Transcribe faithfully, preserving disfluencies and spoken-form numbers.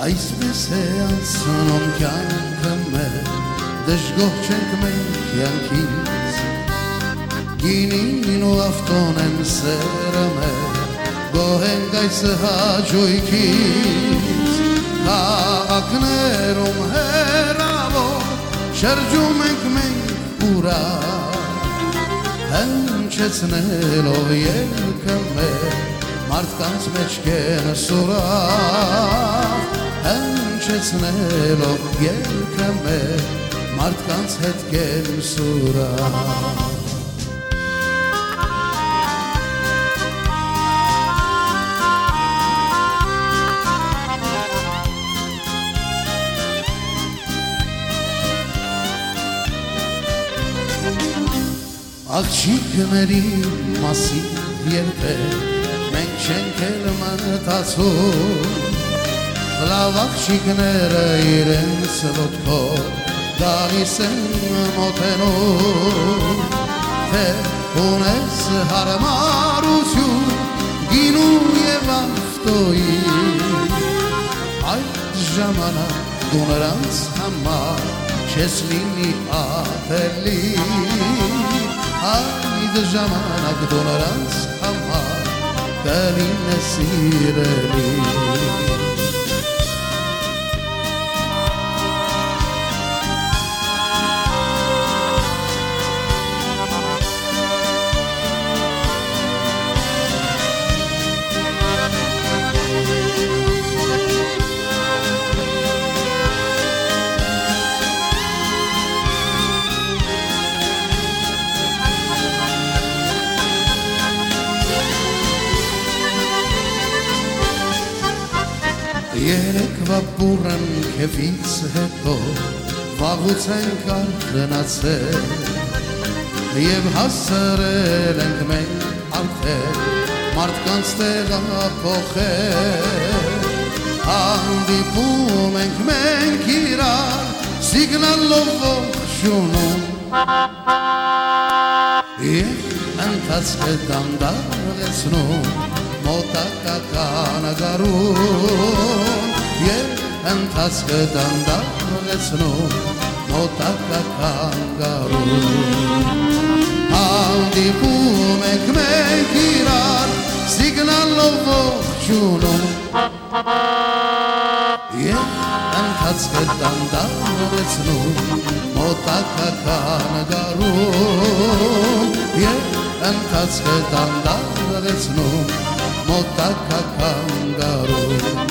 Այսպես է անցնում կյանքը մեր, դժգոհ չենք մենք կյանքից, գինին ու ավտոն են սերը մեր, գոհ ենք այս հաճույքից, քաղաքներում հեռավոր շրջում ենք մենք ուրախ, հնչեցնելով ելքը մեր, մարդկանց մեջքեն սուրախ, հնչեցնելով ելքը մեր, մարդկանց հետքեն սուրախ։ Աղջիկների մասին երբեք մենք չենք էլ մտածում, լավ աղջիկները իրենց ոտքով գալիս են մոտենում, թե ունես հարմարություն գինու և ավտոյի, այդ ժամանակ դու նրանց համար չես լինի ատելի, այդ ժամանակ դու նրանց համար կլինես սիրելի։ Երեկվա բուրըն քեֆից հետո վաղուց ենք արթնացել և հասցրել ենք մենք արդեն մարդկանց տեղափոխել, հանդիպում ենք մենք իրար սիգնալով ողջունում և ընթացքը դանդաղեցնում մոտակական գարուն, և ընթացքը դանդաղեցնում մոտակական գարուն, հանդիպում ենք մենք իրար սիգնալով ողջունում և ընթացքը դանդաղեցնում մոտակական գարուն, և ընթացքը դանդաղեցնում մոտակական գարուն։